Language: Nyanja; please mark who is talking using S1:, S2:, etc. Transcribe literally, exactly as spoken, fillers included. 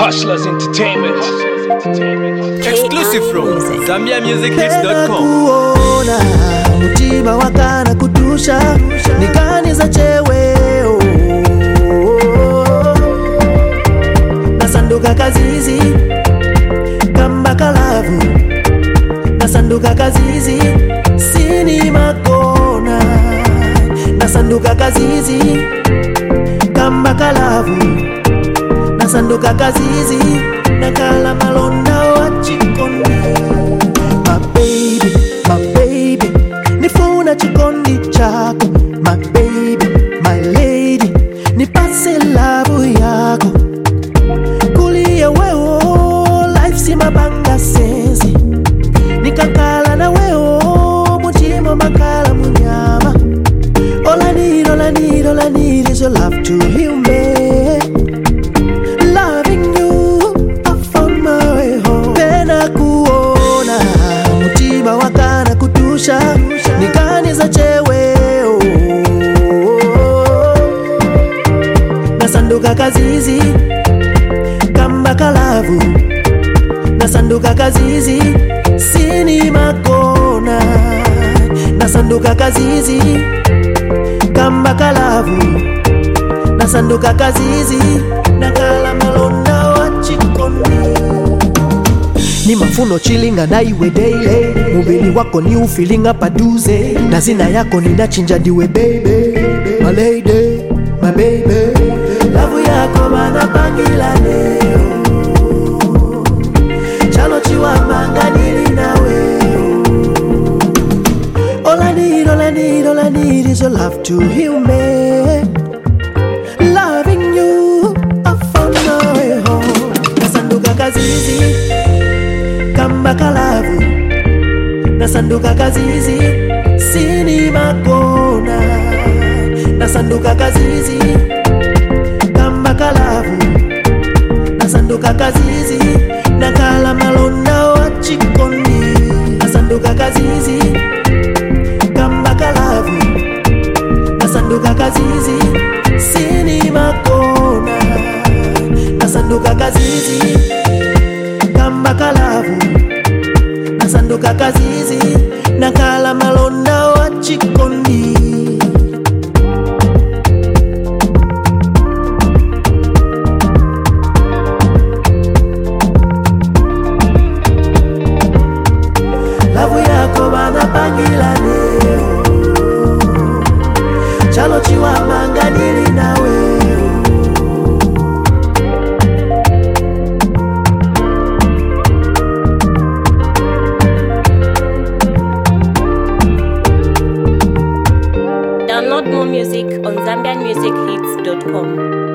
S1: Hustlers Entertainment.
S2: Exclusive from Zambia Music Hits dot com.
S3: Kuona mutima wakana kutusha nikaniza cheweo nasanduka kazizi kamba kalavu nasanduka kazizi sini makona nasanduka kazizi kamba kalavu nasanduka kazizi nakala malonda wachikondi. My baby, my baby nifuna chikondi chako. My baby, my lady nipase lavu yako. Kulia wewo life si mabanga sensi nikakala na wewo mutima makala munyama. All I need, all I need, all I need is your love to heal me. Nikaniza cheweo nasanduka kazizi kamba kalavu nasanduka kazizi sini makona nasanduka kazizi kamba kalavu nasanduka kazizi nakala malonda wachikondi. Ni mafuno chilinga na iwe daily mubili wako ni ufeeling up aduze na zina yako ninachinja diwe baby. My lady, my baby lavu yako bana pangila leo chalo chiwa manganili nawe. All I need, all I need, all I need is your love to heal me. Loving you I found my way home. Nasanduka kazizi kamba kalavu nasanduka kazizi sini makona nasanduka kazizi kamba kalavu nasanduka kazizi nakala malonda wachikondi. Nasanduka kazizi kamba kalavu nasanduka kazizi sini makona nasanduka kazizi kamba kalavu nasanduka kazizi nakala malonda wachikondi. Lavu yako bana pangila leo chalo chiwa manganili nawe.
S4: Download more music on Zambian Music Hits dot com.